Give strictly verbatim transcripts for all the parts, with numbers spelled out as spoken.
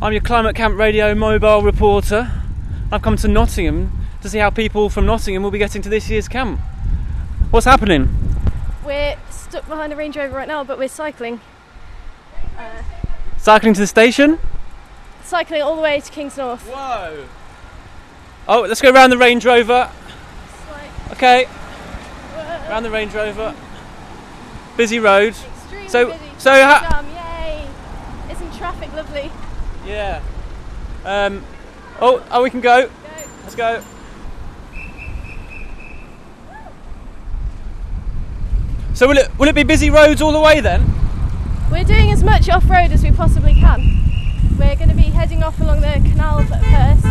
I'm your Climate Camp Radio mobile reporter. I've come to Nottingham to see how people from Nottingham will be getting to this year's camp. What's happening? We're stuck behind a Range Rover right now, but we're cycling. Uh, Cycling to the station? cycling all the way to Kingsnorth. Whoa! Oh, let's go round the Range Rover. Like, Okay, whoa. round the Range Rover. Busy road. Extremely So- busy. so Traffic ha- jam, yay! Isn't traffic lovely? Yeah. Um. Oh, oh, we can go. Go. Let's go. So will it will it be busy roads all the way then? We're doing as much off-road as we possibly can. We're going to be heading off along the canal at first.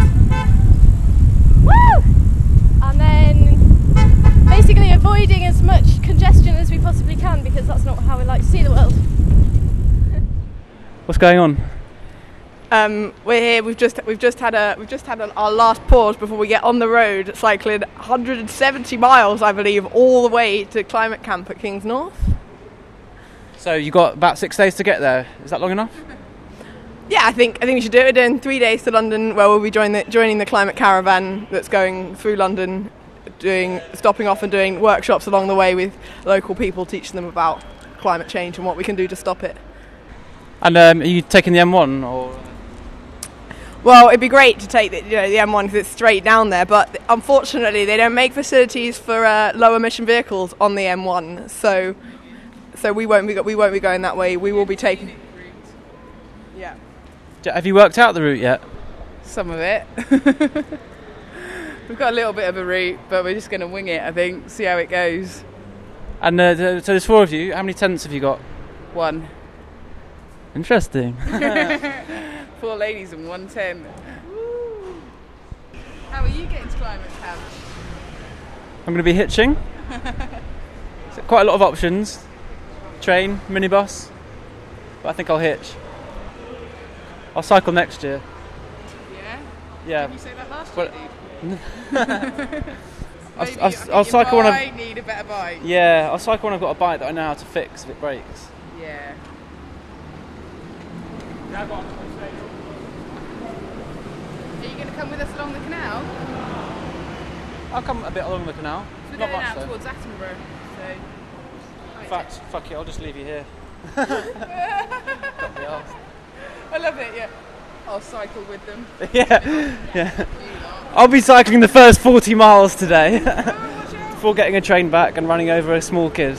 Woo! And then basically avoiding as much congestion as we possibly can, because that's not how we like to see the world. What's going on? Um, we're here. We've just we've just had a we've just had a, our last pause before we get on the road, cycling one hundred seventy miles, I believe, all the way to Climate Camp at Kingsnorth. So you got about six days to get there. Is that long enough? Yeah, I think I think we should do it. We're doing three days to London, where we'll be joining the, joining the climate caravan that's going through London, doing stopping off and doing workshops along the way with local people, teaching them about climate change and what we can do to stop it. And um, are you taking the M one or? Well, it'd be great to take the, you know, the M one because it's straight down there, but unfortunately they don't make facilities for uh, low emission vehicles on the M one, so so we won't be we won't be going that way. We will be taking. Yeah, Have you worked out the route yet? Some of it. We've got a little bit of a route, but we're just going to wing it, I think, see how it goes. And uh, th- so there's four of you. How many tents have you got? One. Interesting. Four ladies and one tent. How are you getting to climate camp? I'm going to be hitching. So quite a lot of options. Train, minibus. But I think I'll hitch. I'll cycle next year. Yeah? Yeah. Did you say that last Well, year, dude? I'll, Maybe, I'll, I think I'll your cycle when I've, bike need a better bike. yeah, I'll cycle when I've got a bike that I know how to fix if it breaks. Yeah. Are you going to come with us along the canal? I'll come a bit along the canal. We're Not going much out though. towards Attenborough, so... In fact, fuck it, I'll just leave you here. Can't be arsed. I love it, yeah. I'll cycle with them. yeah, yeah. I'll be cycling the first forty miles today before getting a train back and running over a small kid.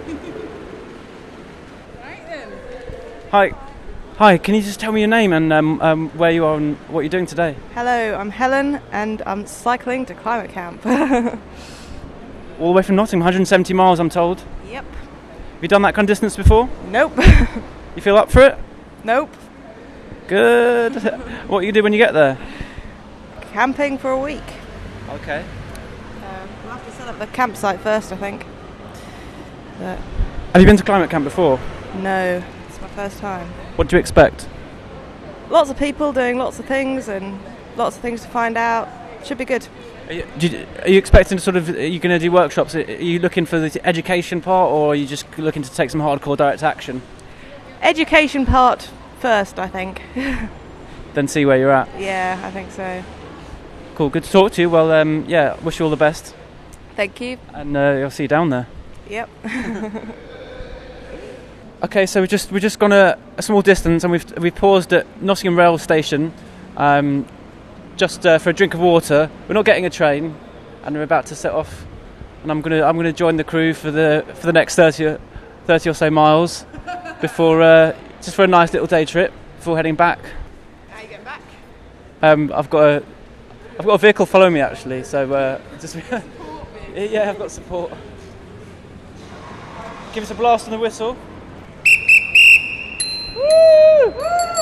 Right then. Hi, hi. Can you just tell me your name and um, um, where you are and what you're doing today? Hello, I'm Helen, and I'm cycling to Climate Camp. All the way from Nottingham, one hundred seventy miles, I'm told. Yep. Have you done that kind of distance before? Nope. You feel up for it? Nope. Good. What do you do when you get there? Camping for a week. Okay. Um, we'll have to set up the campsite first, I think. But Have you been to Climate Camp before? no, it's my first time. What do you expect? Lots of people doing lots of things and lots of things to find out. Should be good. Are you, do you, are you expecting to sort of, are you going to do workshops? Are you looking for the education part, or are you just looking to take some hardcore direct action? Education part first, I think. Then see where you're at. Yeah, I think so. Cool, good to talk to you. Well, um, yeah, wish you all the best. Thank you. And uh, I'll see you down there. Yep. Okay, so we've just we've just gone a, a small distance, and we've we've paused at Nottingham Rail Station, um, just uh, for a drink of water. We're not getting a train, and we're about to set off. And I'm gonna I'm gonna join the crew for the for the next thirty or, thirty or so miles, before uh, just for a nice little day trip before heading back. How are you getting back? Um, I've got a I've got a vehicle following me actually, so uh, just yeah, I've got support. Give us a blast on the whistle. Woo!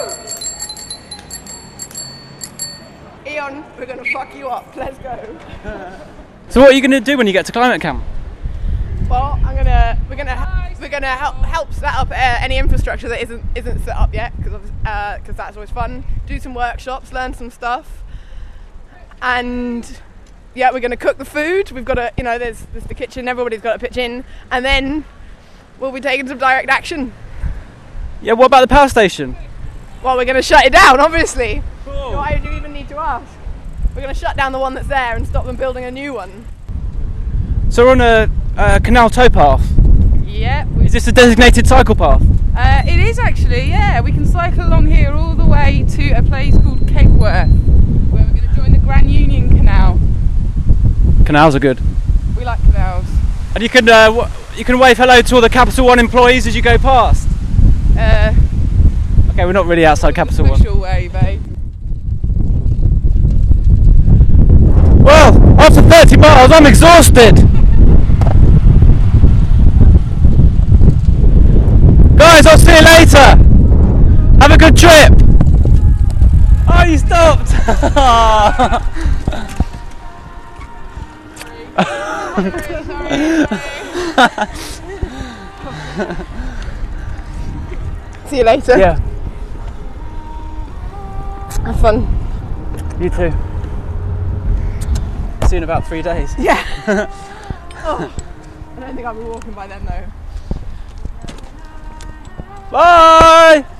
Eon, we're gonna fuck you up. Let's go. So what are you going to do when you get to Climate Camp? Well, I'm gonna we're gonna we're gonna help help set up uh, any infrastructure that isn't isn't set up yet, because uh, because that's always fun. Do some workshops, learn some stuff, and yeah, we're gonna cook the food. We've got to, you know, there's there's the kitchen. Everybody's got to pitch in, and then we'll be taking some direct action. Yeah, what about the power station? Well, we're going to shut it down, obviously. Cool. Why do you even need to ask? We're going to shut down the one that's there and stop them building a new one. So we're on a, a canal towpath. Yeah, Is this a designated cycle path? uh, it is actually, yeah. We can cycle along here all the way to a place called Kegworth, where we're going to join the Grand Union Canal. Canals are good. We like canals. And you can uh, w- you can wave hello to all the Capital One employees as you go past. Uh, Okay, we're not really outside Capital One. Special way, babe. Well, after thirty miles, I'm exhausted. Guys, I'll see you later. Have a good trip. Oh, you stopped. See you later. Yeah, Have fun. you too. See you in about three days. Yeah. Oh, I don't think I'll be walking by then though. Bye.